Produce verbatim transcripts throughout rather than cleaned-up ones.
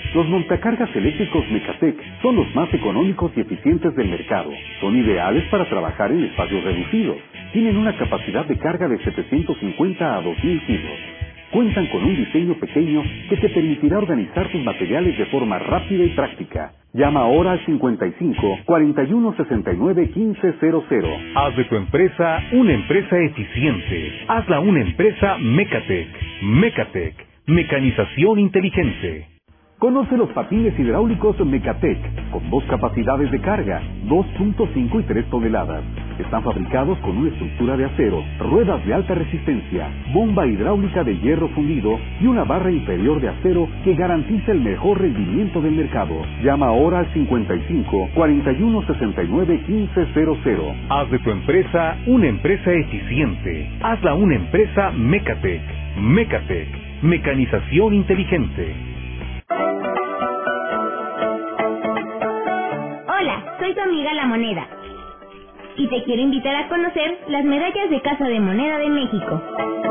Los montacargas eléctricos Mecatec son los más económicos y eficientes del mercado. Son ideales para trabajar en espacios reducidos. Tienen una capacidad de carga de setecientos cincuenta a dos mil kilos. Cuentan con un diseño pequeño que te permitirá organizar tus materiales de forma rápida y práctica. Llama ahora al cincuenta y cinco, cuarenta y uno, sesenta y nueve, quince cero cero. Haz de tu empresa una empresa eficiente. Hazla una empresa Mecatec. Mecatec. Mecanización inteligente. Conoce los patines hidráulicos Mecatec, con dos capacidades de carga, dos punto cinco y tres toneladas. Están fabricados con una estructura de acero, ruedas de alta resistencia, bomba hidráulica de hierro fundido y una barra inferior de acero que garantiza el mejor rendimiento del mercado. Llama ahora al cincuenta y cinco, cuarenta y uno, sesenta y nueve, quince cero cero. Haz de tu empresa una empresa eficiente. Hazla una empresa Mecatec. Mecatec. Mecanización inteligente. Hola, soy tu amiga La Moneda y te quiero invitar a conocer las medallas de Casa de Moneda de México.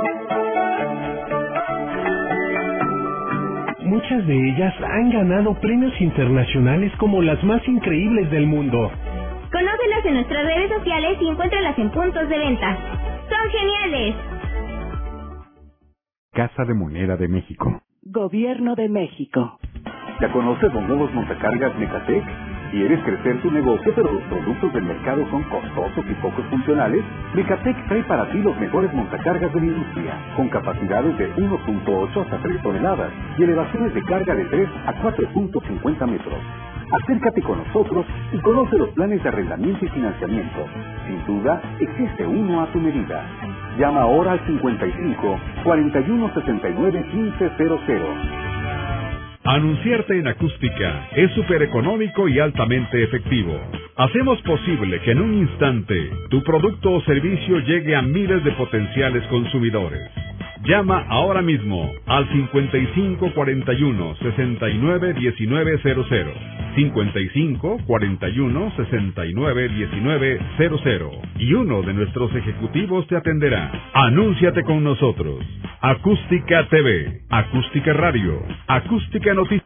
Muchas de ellas han ganado premios internacionales como las más increíbles del mundo. Conócelas en nuestras redes sociales y encuéntralas en puntos de venta. ¡Son geniales! Casa de Moneda de México. Gobierno de México. ¿Ya conoces los nuevos montacargas Mecatec? ¿Quieres crecer tu negocio, pero los productos del mercado son costosos y poco funcionales? Mecatec trae para ti los mejores montacargas de la industria, con capacidades de uno punto ocho hasta tres toneladas y elevaciones de carga de tres a cuatro punto cincuenta metros. Acércate con nosotros y conoce los planes de arrendamiento y financiamiento. Sin duda, existe uno a tu medida. Llama ahora al cincuenta y cinco, cuarenta y uno, sesenta y nueve, quince cero cero. Anunciarte en acústica es súper económico y altamente efectivo. Hacemos posible que en un instante tu producto o servicio llegue a miles de potenciales consumidores. Llama ahora mismo al cincuenta y cinco, cuarenta y uno, sesenta y nueve, diecinueve cero cero. cincuenta y cinco, cuarenta y uno, sesenta y nueve, diecinueve cero cero. Y uno de nuestros ejecutivos te atenderá. Anúnciate con nosotros. Acústica T V, Acústica Radio, Acústica Noticias.